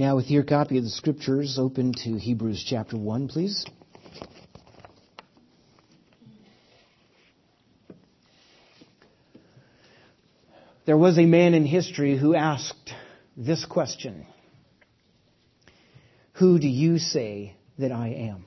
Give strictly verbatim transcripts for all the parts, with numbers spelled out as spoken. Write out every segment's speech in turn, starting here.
Now, with your copy of the Scriptures, open to Hebrews chapter one, please. There was a man in history who asked this question: who do you say that I am?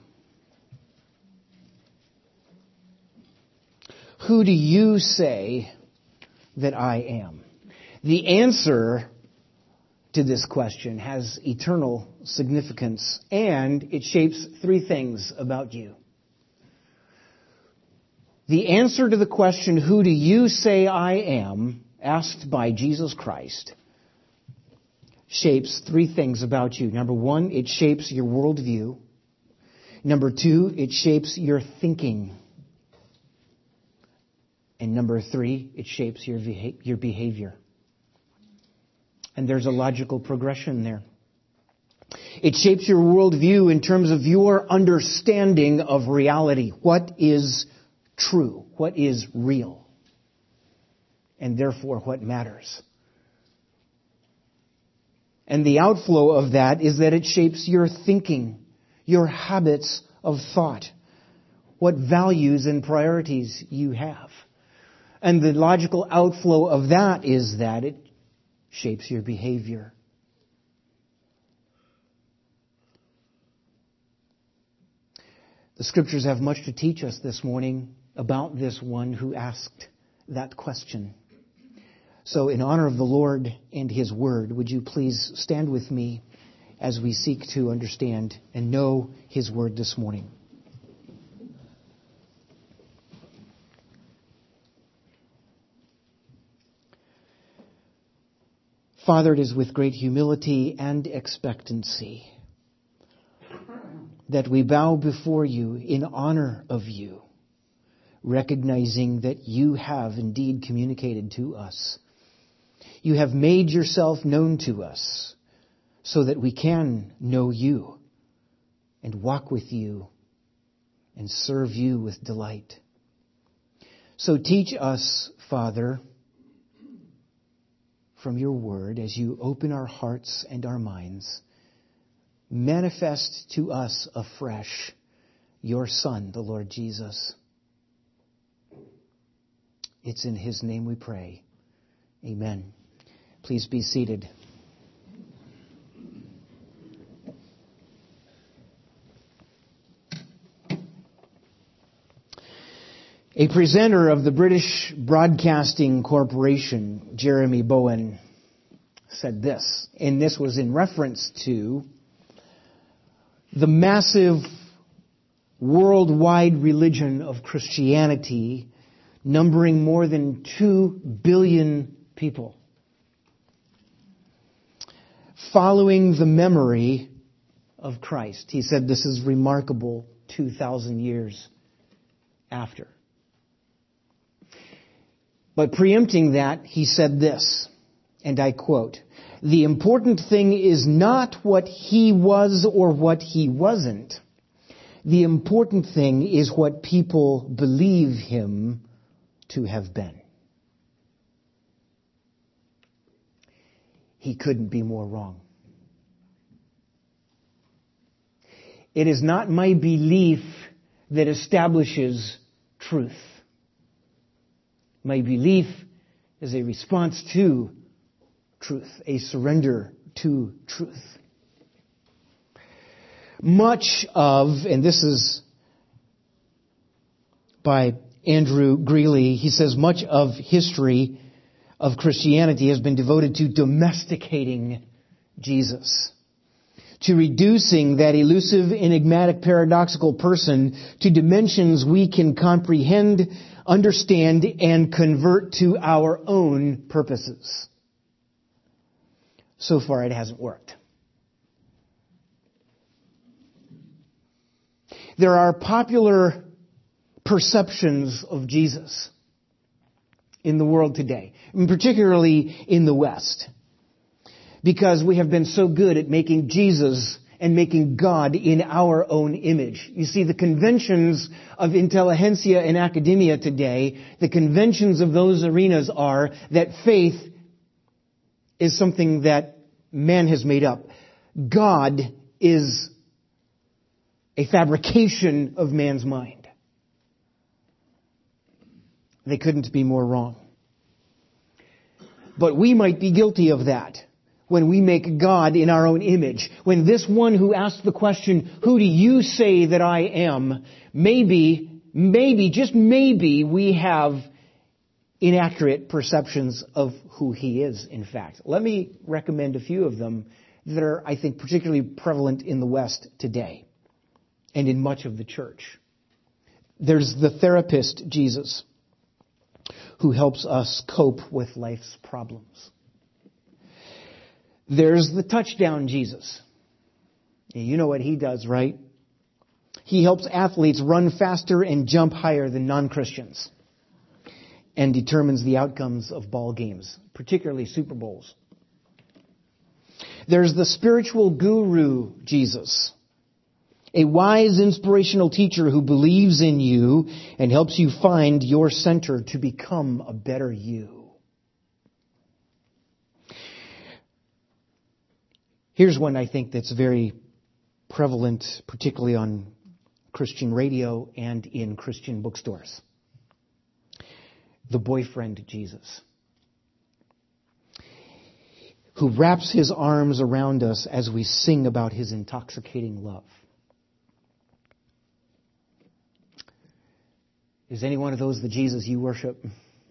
Who do you say that I am? The answer to this question has eternal significance, and it shapes three things about you. The answer to the question, who do you say I am, asked by Jesus Christ, shapes three things about you. Number one, it shapes your worldview. Number two, it shapes your thinking. And number three, it shapes your your behavior. And there's a logical progression there. It shapes your worldview in terms of your understanding of reality. What is true? What is real? And therefore, what matters? And the outflow of that is that it shapes your thinking, your habits of thought, what values and priorities you have. And the logical outflow of that is that it shapes your behavior. The Scriptures have much to teach us this morning about this one who asked that question. So in honor of the Lord and His Word, would you please stand with me as we seek to understand and know His Word this morning. Father, it is with great humility and expectancy that we bow before you in honor of you, recognizing that you have indeed communicated to us. You have made yourself known to us so that we can know you and walk with you and serve you with delight. So teach us, Father, from your word, as you open our hearts and our minds, manifest to us afresh your Son, the Lord Jesus. It's in His name we pray. Amen. Please be seated. A presenter of the British Broadcasting Corporation, Jeremy Bowen, said this, and this was in reference to the massive worldwide religion of Christianity, numbering more than two billion people, following the memory of Christ. He said this is remarkable two thousand years after. But preempting that, he said this, and I quote, "The important thing is not what he was or what he wasn't. The important thing is what people believe him to have been." He couldn't be more wrong. It is not my belief that establishes truth. My belief is a response to truth, a surrender to truth. Much of, and this is by Andrew Greeley, he says, much of history of Christianity has been devoted to domesticating Jesus, to reducing that elusive, enigmatic, paradoxical person to dimensions we can comprehend, understand, and convert to our own purposes. So far, it hasn't worked. There are popular perceptions of Jesus in the world today, and particularly in the West, because we have been so good at making Jesus and making God in our own image. You see, the conventions of intelligentsia and academia today, the conventions of those arenas are that faith is something that man has made up. God is a fabrication of man's mind. They couldn't be more wrong. But we might be guilty of that when we make God in our own image. When this one who asked the question, who do you say that I am? Maybe, maybe, just maybe we have inaccurate perceptions of who he is, in fact. Let me recommend a few of them that are, I think, particularly prevalent in the West today and in much of the church. There's the therapist, Jesus, who helps us cope with life's problems. There's the touchdown Jesus. You know what he does, right? He helps athletes run faster and jump higher than non-Christians and determines the outcomes of ball games, particularly Super Bowls. There's the spiritual guru Jesus, a wise, inspirational teacher who believes in you and helps you find your center to become a better you. Here's one I think that's very prevalent, particularly on Christian radio and in Christian bookstores. The boyfriend Jesus, who wraps his arms around us as we sing about his intoxicating love. Is any one of those the Jesus you worship?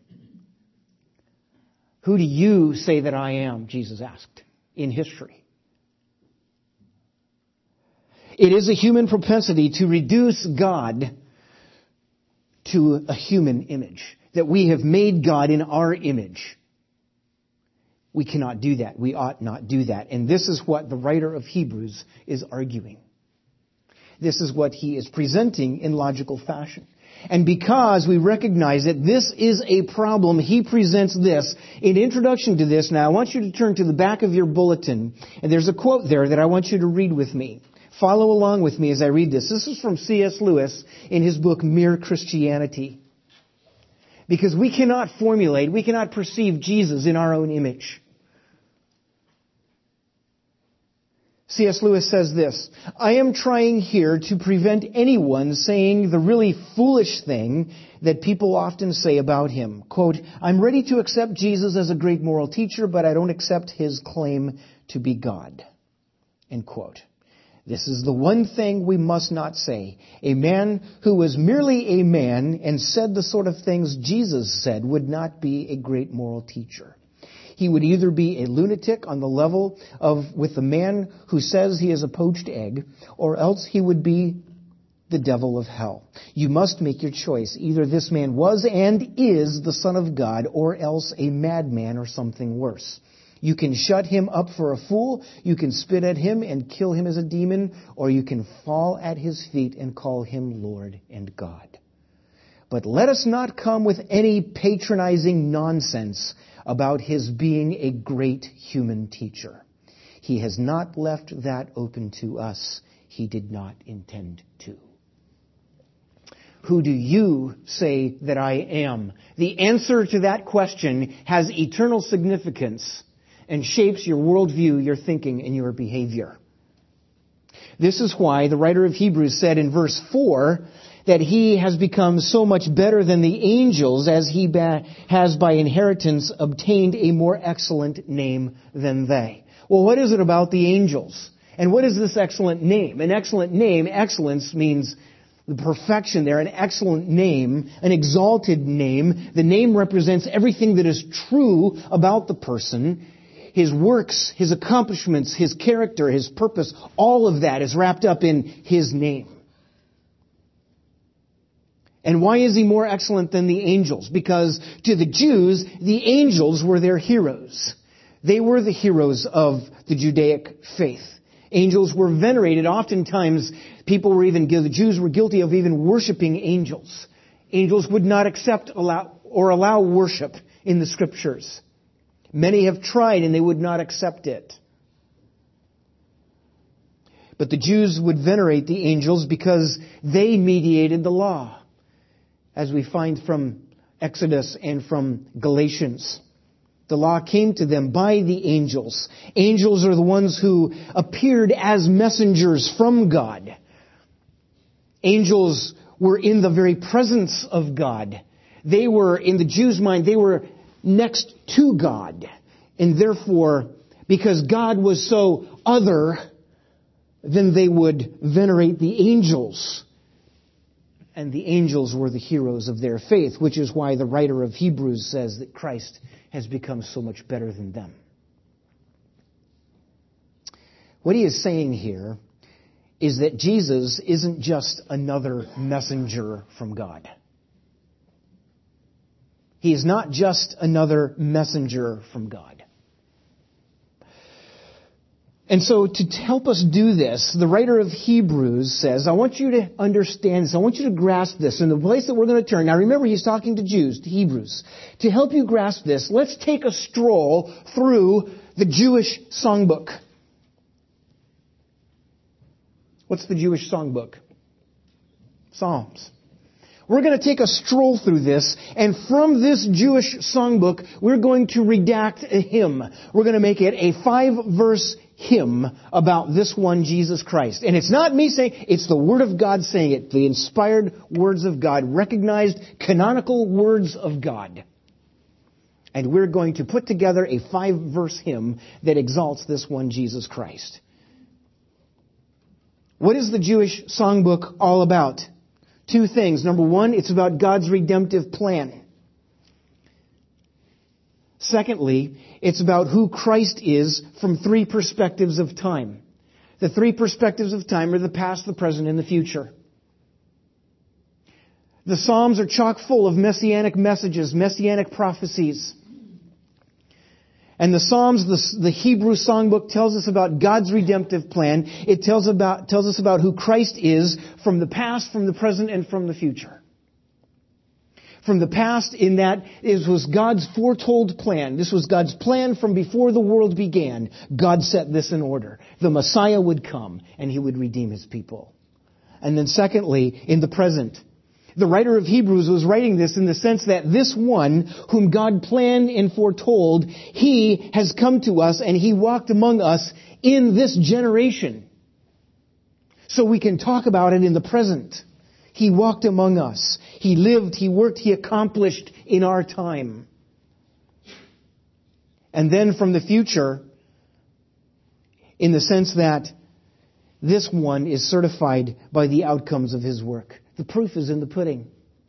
Who do you say that I am? Jesus asked in history. It is a human propensity to reduce God to a human image, that we have made God in our image. We cannot do that. We ought not do that. And this is what the writer of Hebrews is arguing. This is what he is presenting in logical fashion. And because we recognize that this is a problem, he presents this. In introduction to this, now I want you to turn to the back of your bulletin, and there's a quote there that I want you to read with me. Follow along with me as I read this. This is from C S Lewis in his book, Mere Christianity. Because we cannot formulate, we cannot perceive Jesus in our own image. C S Lewis says this, I am trying here to prevent anyone saying the really foolish thing that people often say about him. Quote, I'm ready to accept Jesus as a great moral teacher, but I don't accept his claim to be God. End quote. This is the one thing we must not say. A man who was merely a man and said the sort of things Jesus said would not be a great moral teacher. He would either be a lunatic on the level of with the man who says he is a poached egg, or else he would be the devil of hell. You must make your choice. Either this man was and is the Son of God, or else a madman or something worse. You can shut him up for a fool, you can spit at him and kill him as a demon, or you can fall at his feet and call him Lord and God. But let us not come with any patronizing nonsense about his being a great human teacher. He has not left that open to us. He did not intend to. Who do you say that I am? The answer to that question has eternal significance and shapes your worldview, your thinking, and your behavior. This is why the writer of Hebrews said in verse four that he has become so much better than the angels as he ba- has by inheritance obtained a more excellent name than they. Well, what is it about the angels? And what is this excellent name? An excellent name, excellence means the perfection there, an excellent name, an exalted name. The name represents everything that is true about the person. His works, his accomplishments, his character, his purpose, all of that is wrapped up in his name. And why is he more excellent than the angels? Because to the Jews, the angels were their heroes. They were the heroes of the Judaic faith. Angels were venerated. Oftentimes, people were even, the Jews were guilty of even worshiping angels. Angels would not accept allow, or allow worship in the Scriptures. Many have tried and they would not accept it. But the Jews would venerate the angels because they mediated the law, as we find from Exodus and from Galatians. The The law came to them by the angels. Angels are the ones who appeared as messengers from God. Angels were in the very presence of God. They were, in the Jews' mind, they were next to God. And therefore, because God was so other, then they would venerate the angels. And the angels were the heroes of their faith, which is why the writer of Hebrews says that Christ has become so much better than them. What he is saying here is that Jesus isn't just another messenger from God. He is not just another messenger from God. And so to help us do this, the writer of Hebrews says, I want you to understand this. I want you to grasp this. And the place that we're going to turn, now remember he's talking to Jews, to Hebrews. To help you grasp this, let's take a stroll through the Jewish songbook. What's the Jewish songbook? Psalms. We're going to take a stroll through this, and from this Jewish songbook, we're going to redact a hymn. We're going to make it a five-verse hymn about this one, Jesus Christ. And it's not me saying, it's the Word of God saying it. The inspired words of God, recognized canonical words of God. And we're going to put together a five-verse hymn that exalts this one, Jesus Christ. What is the Jewish songbook all about? Two things. Number one, it's about God's redemptive plan. Secondly, it's about who Christ is from three perspectives of time. The three perspectives of time are the past, the present, and the future. The Psalms are chock full of messianic messages, messianic prophecies. And the Psalms, the, the Hebrew songbook, tells us about God's redemptive plan. It tells about tells us about who Christ is from the past, from the present, and from the future. From the past, in that it was God's foretold plan. This was God's plan from before the world began. God set this in order. The Messiah would come, and He would redeem His people. And then secondly, in the present, the writer of Hebrews was writing this in the sense that this one whom God planned and foretold, He has come to us and He walked among us in this generation. So we can talk about it in the present. He walked among us. He lived, He worked, He accomplished in our time. And then from the future, in the sense that this one is certified by the outcomes of His work. The proof is in the pudding.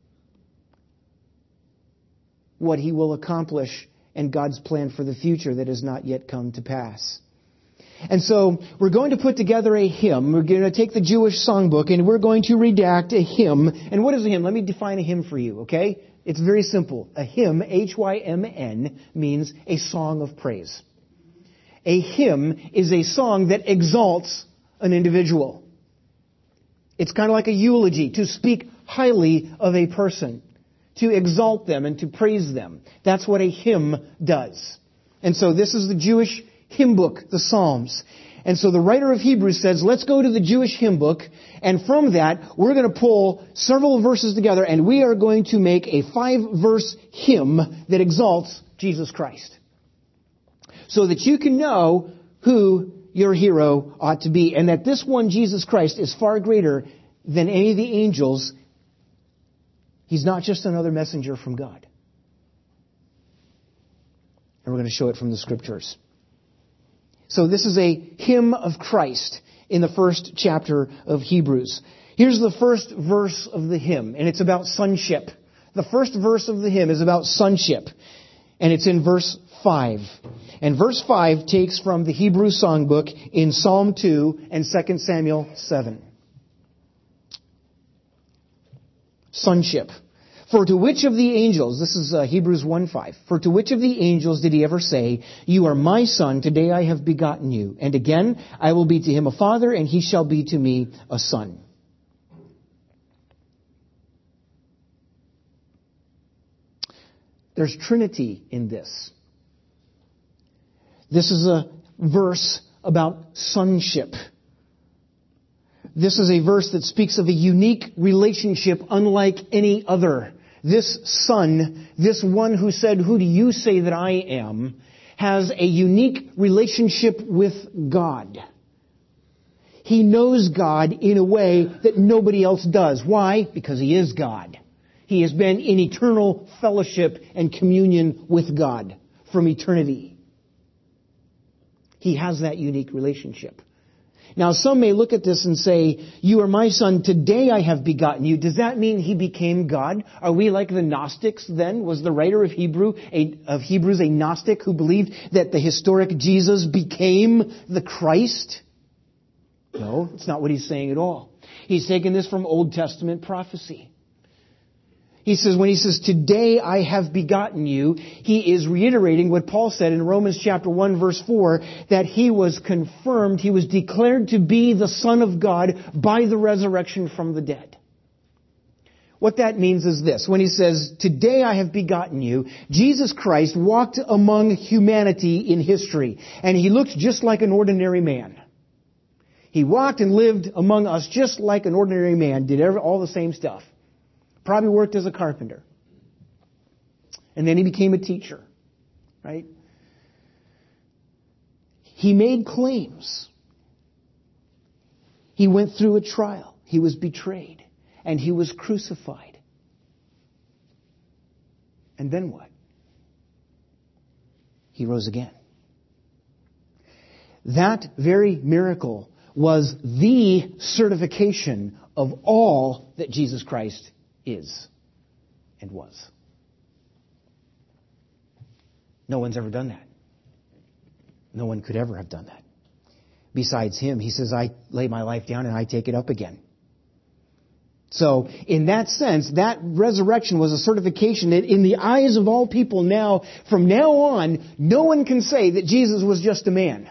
What He will accomplish and God's plan for the future that has not yet come to pass. And so we're going to put together a hymn. We're going to take the Jewish songbook and we're going to redact a hymn. And what is a hymn? Let me define a hymn for you, okay? It's very simple. A hymn, H Y M N, means a song of praise. A hymn is a song that exalts an individual. It's kind of like a eulogy, to speak highly of a person, to exalt them and to praise them. That's what a hymn does. And so this is the Jewish hymn book, the Psalms. And so the writer of Hebrews says, let's go to the Jewish hymn book, and from that, we're going to pull several verses together, and we are going to make a five-verse hymn that exalts Jesus Christ. So that you can know who your hero ought to be, and that this one, Jesus Christ, is far greater than any of the angels. He's not just another messenger from God. And we're going to show it from the Scriptures. So this is a hymn of Christ in the first chapter of Hebrews. Here's the first verse of the hymn, and it's about sonship. The first verse of the hymn is about sonship, and it's in verse five. And verse five takes from the Hebrew songbook in Psalm two and Second Samuel seven. Sonship. For to which of the angels, this is uh, Hebrews one five, for to which of the angels did He ever say, you are my son, today I have begotten you. And again, I will be to him a father, and he shall be to me a son. There's Trinity in this. This is a verse about sonship. This is a verse that speaks of a unique relationship unlike any other this Son, this one who said, "Who do you say that I am?" has a unique relationship with God. He knows God in a way that nobody else does. Why? Because He is God. He has been in eternal fellowship and communion with God from eternity. He has that unique relationship. Now, some may look at this and say, "You are my Son, today I have begotten you." Does that mean He became God? Are we like the Gnostics then? Was the writer of Hebrew a, of Hebrews a Gnostic who believed that the historic Jesus became the Christ? No, it's not what he's saying at all. He's taken this from Old Testament prophecy. He says, when he says, "Today I have begotten you," he is reiterating what Paul said in Romans chapter one verse four, that he was confirmed, he was declared to be the Son of God by the resurrection from the dead. What that means is this. When he says, "Today I have begotten you," Jesus Christ walked among humanity in history, and He looked just like an ordinary man. He walked and lived among us just like an ordinary man, did every, all the same stuff. Probably worked as a carpenter. And then He became a teacher, right? He made claims. He went through a trial. He was betrayed. And He was crucified. And then what? He rose again. That very miracle was the certification of all that Jesus Christ is and was. No one's ever done that. No one could ever have done that. Besides Him, He says, "I lay my life down and I take it up again." So, in that sense, that resurrection was a certification that in the eyes of all people now, from now on, no one can say that Jesus was just a man.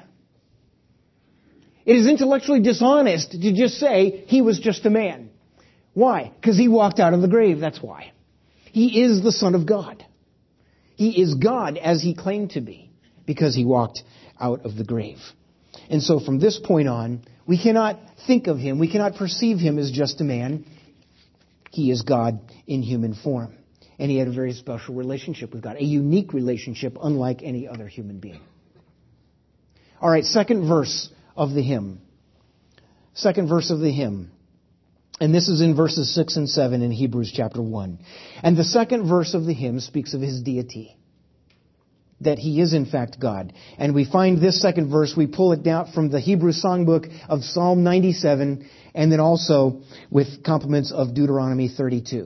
It is intellectually dishonest to just say He was just a man. Why? Because He walked out of the grave, that's why. He is the Son of God. He is God as He claimed to be, because He walked out of the grave. And so from this point on, we cannot think of Him, we cannot perceive Him as just a man. He is God in human form. And He had a very special relationship with God, a unique relationship unlike any other human being. All right, second verse of the hymn. Second verse of the hymn. And this is in verses six and seven in Hebrews chapter one. And the second verse of the hymn speaks of His deity. That He is in fact God. And we find this second verse, we pull it down from the Hebrew songbook of Psalm ninety-seven, and then also with complements of Deuteronomy thirty-two.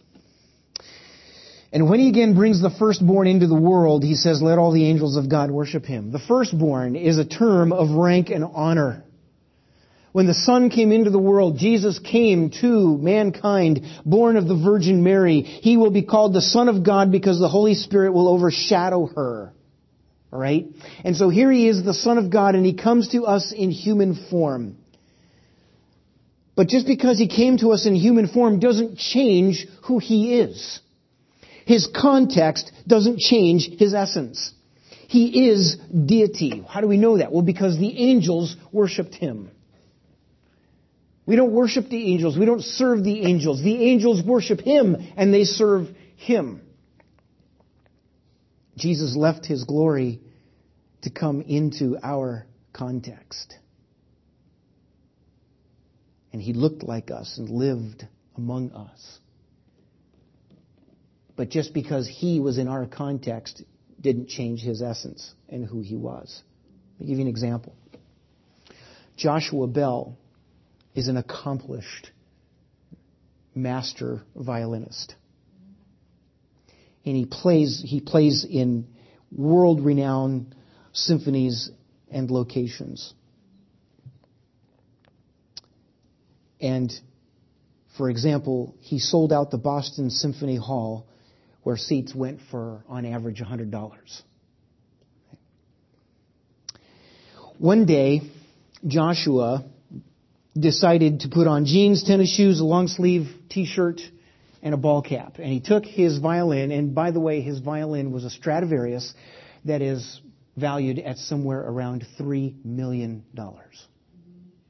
And when He again brings the firstborn into the world, He says, "Let all the angels of God worship Him." The firstborn is a term of rank and honor. When the Son came into the world, Jesus came to mankind, born of the Virgin Mary. He will be called the Son of God because the Holy Spirit will overshadow her. All right? And so here He is, the Son of God, and He comes to us in human form. But just because He came to us in human form doesn't change who He is. His context doesn't change His essence. He is deity. How do we know that? Well, because the angels worshipped Him. We don't worship the angels. We don't serve the angels. The angels worship Him and they serve Him. Jesus left His glory to come into our context. And He looked like us and lived among us. But just because He was in our context didn't change His essence and who He was. Let me give you an example. Joshua Bell is an accomplished master violinist. And he plays he plays in world-renowned symphonies and locations. And, for example, he sold out the Boston Symphony Hall, where seats went for, on average, one hundred dollars. One day, Joshua decided to put on jeans, tennis shoes, a long-sleeve T-shirt, and a ball cap. And he took his violin, and by the way, his violin was a Stradivarius that is valued at somewhere around three million dollars.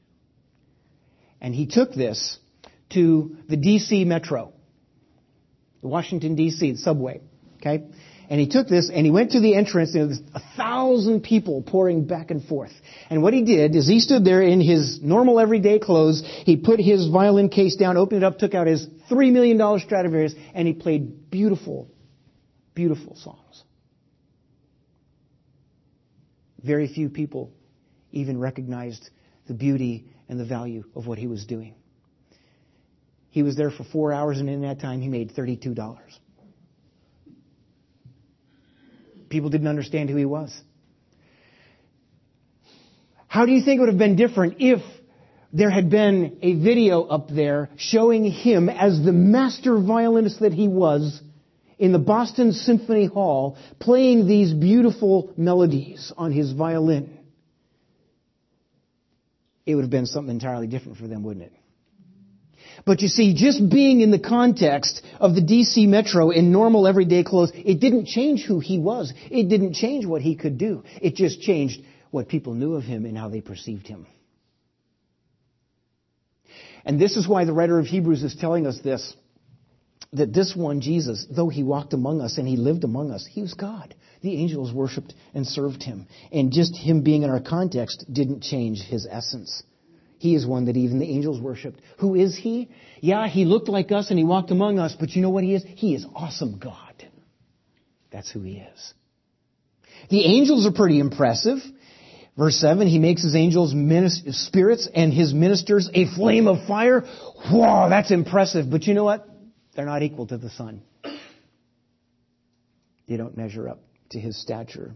And he took this to the D C Metro. the Washington, D C subway. Okay? And he took this and he went to the entrance, and there was a thousand people pouring back and forth. And what he did is he stood there in his normal everyday clothes. He put his violin case down, opened it up, took out his three million dollars Stradivarius, and he played beautiful, beautiful songs. Very few people even recognized the beauty and the value of what he was doing. He was there for four hours, and in that time he made thirty-two dollars. People didn't understand who he was. How do you think it would have been different if there had been a video up there showing him as the master violinist that he was in the Boston Symphony Hall playing these beautiful melodies on his violin? It would have been something entirely different for them, wouldn't it? But you see, just being in the context of the D C Metro in normal everyday clothes, it didn't change who he was. It didn't change what he could do. It just changed what people knew of him and how they perceived him. And this is why the writer of Hebrews is telling us this, that this one, Jesus, though he walked among us and he lived among us, he was God. The angels worshipped and served him. And just him being in our context didn't change his essence. He is one that even the angels worshipped. Who is he? Yeah, he looked like us and he walked among us, but you know what he is? He is awesome God. That's who he is. The angels are pretty impressive. Verse seven, he makes his angels minis- spirits and his ministers a flame of fire. Whoa, that's impressive. But you know what? They're not equal to the Son. They don't measure up to his stature.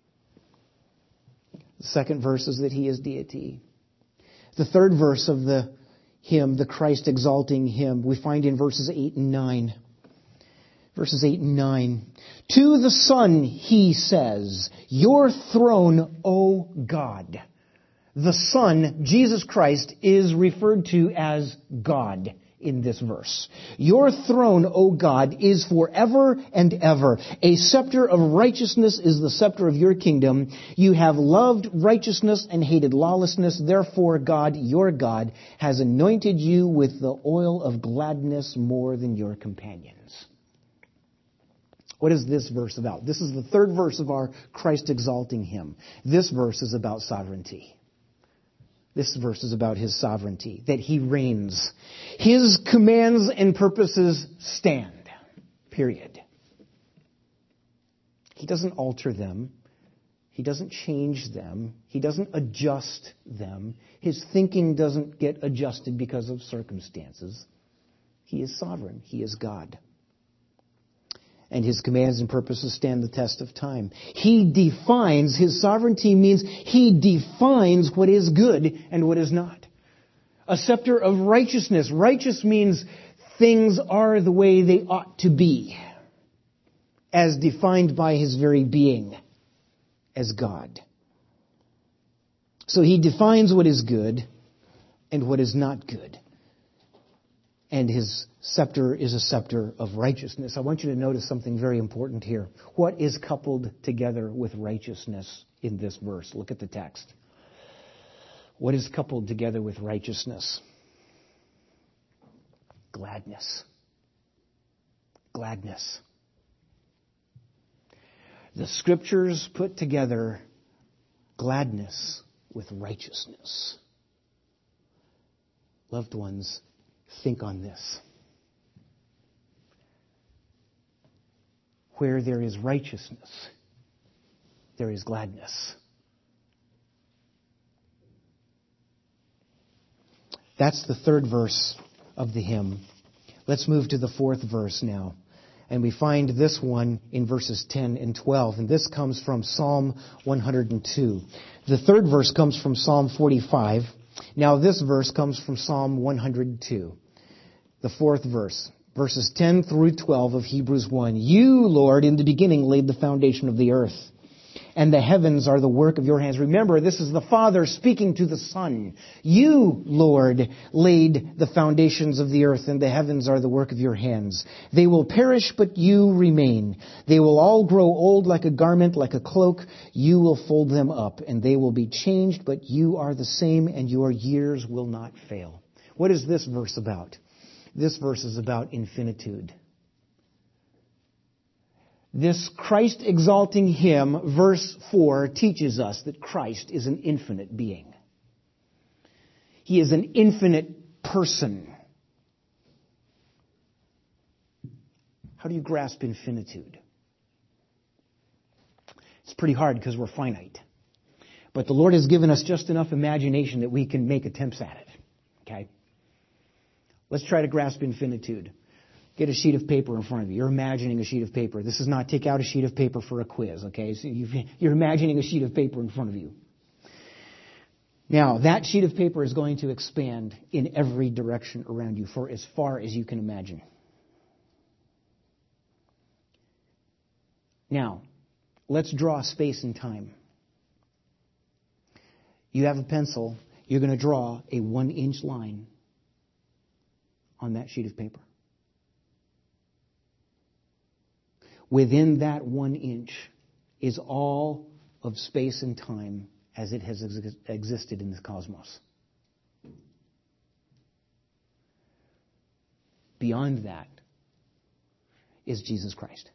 The second verse is that he is deity. The third verse of the hymn, the Christ exalting hymn, we find in verses eight and nine. Verses eight and nine. To the Son he says, your throne, O God. The Son, Jesus Christ, is referred to as God in this verse. Your throne, O God, is forever and ever. A scepter of righteousness is the scepter of your kingdom. You have loved righteousness and hated lawlessness. Therefore, God, your God, has anointed you with the oil of gladness more than your companions. What is this verse about? This is the third verse of our Christ exalting hymn. This verse is about sovereignty. This verse is about his sovereignty, that he reigns. His commands and purposes stand. Period. He doesn't alter them. He doesn't change them. He doesn't adjust them. His thinking doesn't get adjusted because of circumstances. He is sovereign. He is God. And his commands and purposes stand the test of time. He defines, his sovereignty means he defines what is good and what is not. A scepter of righteousness. Righteous means things are the way they ought to be, as defined by his very being as God. So he defines what is good and what is not good. And his scepter is a scepter of righteousness. I want you to notice something very important here. What is coupled together with righteousness in this verse? Look at the text. What is coupled together with righteousness? Gladness. Gladness. The Scriptures put together gladness with righteousness. Loved ones, think on this. Where there is righteousness, there is gladness. That's the third verse of the hymn. Let's move to the fourth verse now. And we find this one in verses ten and twelve. And this comes from Psalm one hundred two. The third verse comes from Psalm forty-five. Now this verse comes from Psalm one hundred two. The fourth verse, verses ten through twelve of Hebrews one. You, Lord, in the beginning laid the foundation of the earth, and the heavens are the work of your hands. Remember, this is the Father speaking to the Son. You, Lord, laid the foundations of the earth, and the heavens are the work of your hands. They will perish, but you remain. They will all grow old like a garment, like a cloak. You will fold them up, and they will be changed, but you are the same, and your years will not fail. What is this verse about? This verse is about infinitude. This Christ-exalting hymn, verse four, teaches us that Christ is an infinite being. He is an infinite person. How do you grasp infinitude? It's pretty hard because we're finite. But the Lord has given us just enough imagination that we can make attempts at it. Okay? Let's try to grasp infinitude. Get a sheet of paper in front of you. You're imagining a sheet of paper. This is not take out a sheet of paper for a quiz, okay? So you've, you're imagining a sheet of paper in front of you. Now, that sheet of paper is going to expand in every direction around you for as far as you can imagine. Now, let's draw space and time. You have a pencil. You're going to draw a one-inch line on that sheet of paper. Within that one inch is all of space and time as it has ex- existed in the cosmos. Beyond that is Jesus Christ.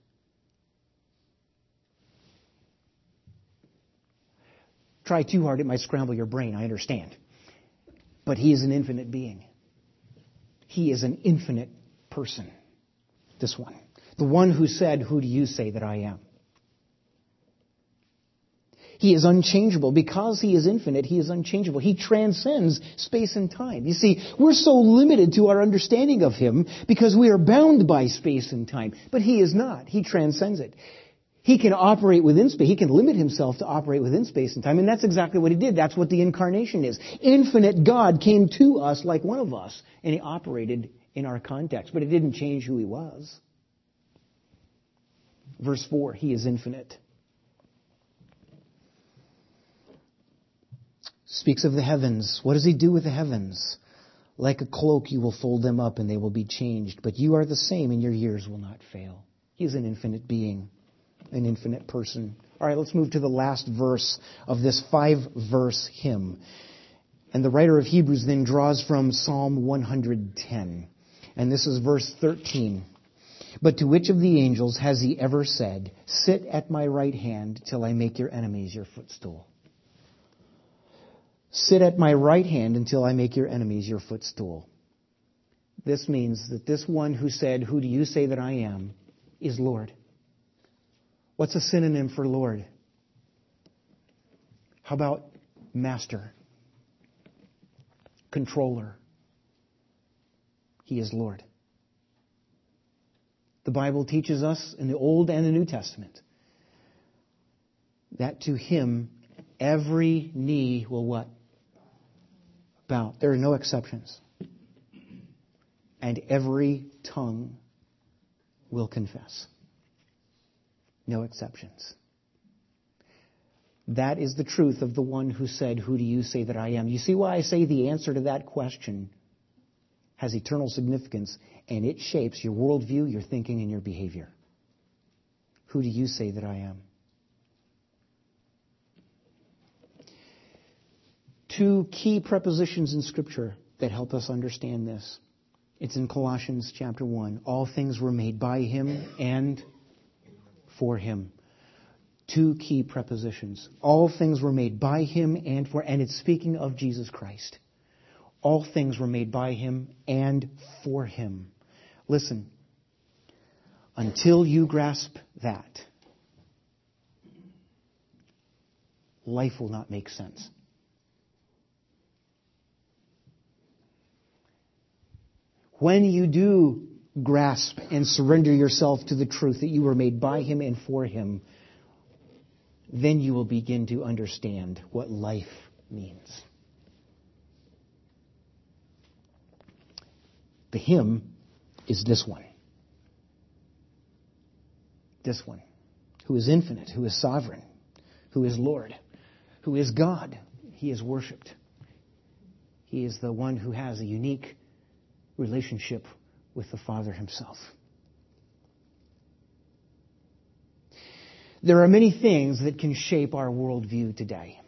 Try too hard, it might scramble your brain, I understand. But He is an infinite being. He is an infinite person. This one. The one who said, "Who do you say that I am?" He is unchangeable. Because He is infinite, He is unchangeable. He transcends space and time. You see, we're so limited to our understanding of Him because we are bound by space and time. But He is not. He transcends it. He can operate within space. He can limit Himself to operate within space and time. And that's exactly what He did. That's what the incarnation is. Infinite God came to us like one of us, and He operated in our context. But it didn't change who He was. Verse four, He is infinite. Speaks of the heavens. What does He do with the heavens? Like a cloak you will fold them up and they will be changed. But you are the same and your years will not fail. He is an infinite being, an infinite person. All right, let's move to the last verse of this five-verse hymn. And the writer of Hebrews then draws from Psalm one hundred ten. And this is verse thirteen. But to which of the angels has He ever said, "Sit at my right hand till I make your enemies your footstool"? Sit at my right hand until I make your enemies your footstool. This means that this one who said, "Who do you say that I am?" is Lord. What's a synonym for Lord? How about master? Controller. He is Lord. The Bible teaches us in the Old and the New Testament that to Him every knee will what? Bow. There are no exceptions. And every tongue will confess. No exceptions. That is the truth of the one who said, "Who do you say that I am?" You see why I say the answer to that question has eternal significance, and it shapes your worldview, your thinking, and your behavior. Who do you say that I am? Two key prepositions in Scripture that help us understand this. It's in Colossians chapter one. All things were made by Him and for Him. Two key prepositions. All things were made by Him and for, and it's speaking of Jesus Christ. All things were made by Him and for Him. Listen, until you grasp that, life will not make sense. When you do grasp and surrender yourself to the truth that you were made by Him and for Him, then you will begin to understand what life means. The hymn is this one. This one. Who is infinite, who is sovereign, who is Lord, who is God. He is worshipped. He is the one who has a unique relationship with the Father Himself. There are many things that can shape our worldview today.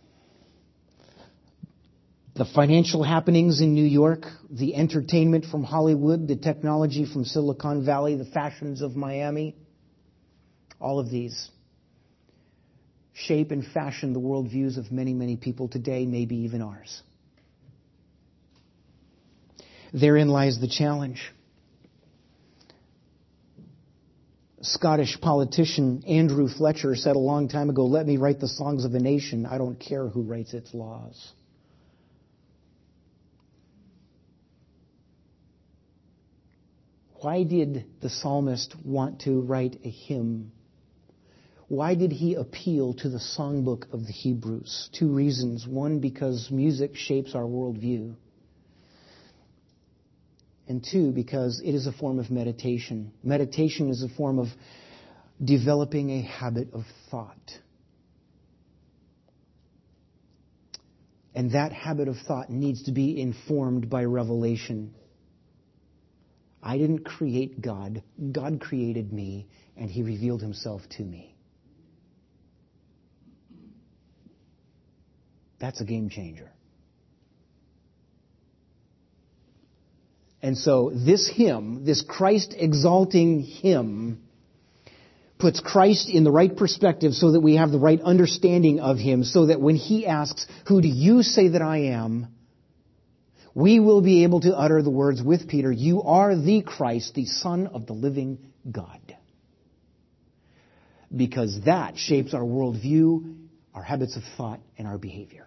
The financial happenings in New York, the entertainment from Hollywood, the technology from Silicon Valley, the fashions of Miami. All of these shape and fashion the worldviews of many, many people today, maybe even ours. Therein lies the challenge. Scottish politician Andrew Fletcher said a long time ago, "Let me write the songs of a nation. I don't care who writes its laws." Why did the psalmist want to write a hymn? Why did he appeal to the songbook of the Hebrews? Two reasons. One, because music shapes our worldview. And two, because it is a form of meditation. Meditation is a form of developing a habit of thought. And that habit of thought needs to be informed by revelation. I didn't create God. God created me, and He revealed Himself to me. That's a game changer. And so this hymn, this Christ-exalting hymn, puts Christ in the right perspective so that we have the right understanding of Him, so that when He asks, "Who do you say that I am?" we will be able to utter the words with Peter, "You are the Christ, the Son of the living God." Because that shapes our worldview, our habits of thought, and our behavior.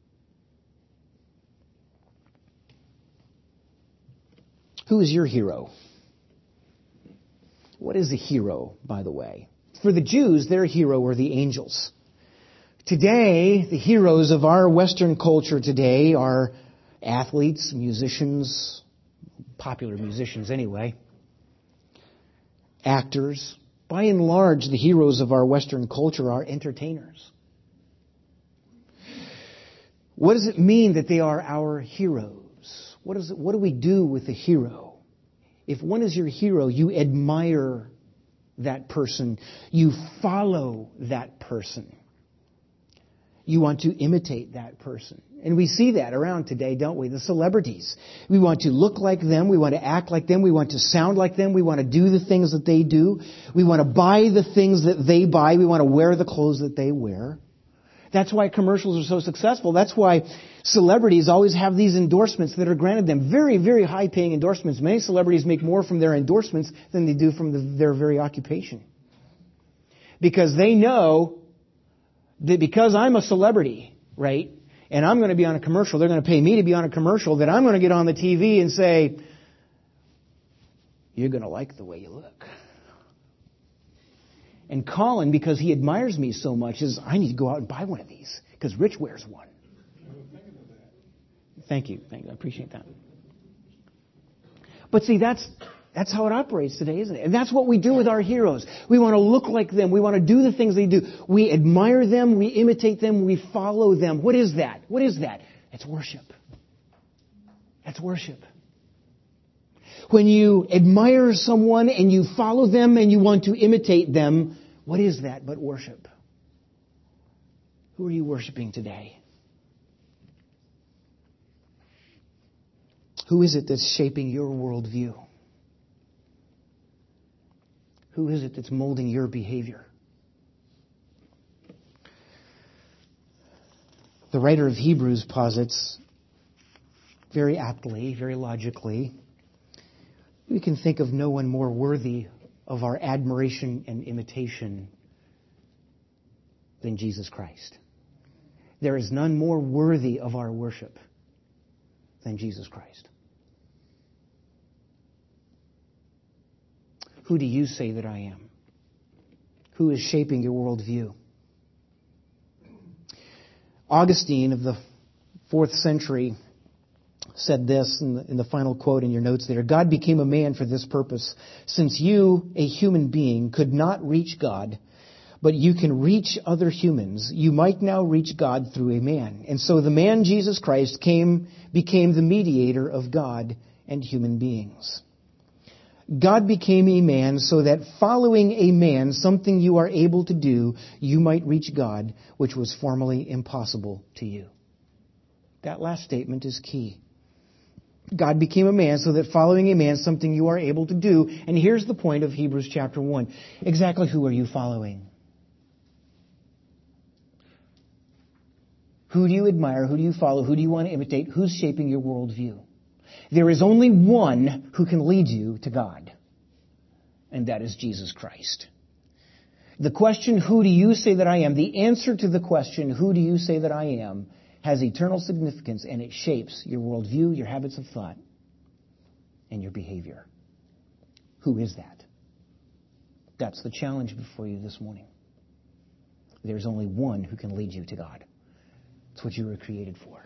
Who is your hero? What is a hero, by the way? For the Jews, their hero were the angels. Today, the heroes of our Western culture today are athletes, musicians, popular musicians anyway, actors. By and large, the heroes of our Western culture are entertainers. What does it mean that they are our heroes? What is it, what do we do with a hero? If one is your hero, you admire that person. You follow that person. You want to imitate that person. And we see that around today, don't we? The celebrities. We want to look like them. We want to act like them. We want to sound like them. We want to do the things that they do. We want to buy the things that they buy. We want to wear the clothes that they wear. That's why commercials are so successful. That's why celebrities always have these endorsements that are granted them. Very, very high-paying endorsements. Many celebrities make more from their endorsements than they do from the, their very occupation. Because they know that because I'm a celebrity, right, and I'm going to be on a commercial, they're going to pay me to be on a commercial, that I'm going to get on the T V and say, "You're going to like the way you look." And Colin, because he admires me so much, says, "I need to go out and buy one of these because Rich wears one." Thank you. Thank you. I appreciate that. But see, that's that's how it operates today, isn't it? And that's what we do with our heroes. We want to look like them. We want to do the things they do. We admire them. We imitate them. We follow them. What is that? What is that? It's worship. That's worship. When you admire someone and you follow them and you want to imitate them, what is that but worship? Who are you worshiping today? Who is it that's shaping your worldview? Who is it that's molding your behavior? The writer of Hebrews posits very aptly, very logically, we can think of no one more worthy of our admiration and imitation than Jesus Christ. There is none more worthy of our worship than Jesus Christ. Who do you say that I am? Who is shaping your worldview? Augustine of the fourth century said this in the, in the final quote in your notes there. "God became a man for this purpose. Since you, a human being, could not reach God, but you can reach other humans, you might now reach God through a man. And so the man Jesus Christ came, became the mediator of God and human beings. God became a man so that following a man, something you are able to do, you might reach God, which was formerly impossible to you." That last statement is key. God became a man so that following a man is something you are able to do. And here's the point of Hebrews chapter one. Exactly who are you following? Who do you admire? Who do you follow? Who do you want to imitate? Who's shaping your worldview? There is only one who can lead you to God, and that is Jesus Christ. The question, who do you say that I am? The answer to the question, who do you say that I am, has eternal significance, and it shapes your worldview, your habits of thought, and your behavior. Who is that? That's the challenge before you this morning. There's only one who can lead you to God. It's what you were created for.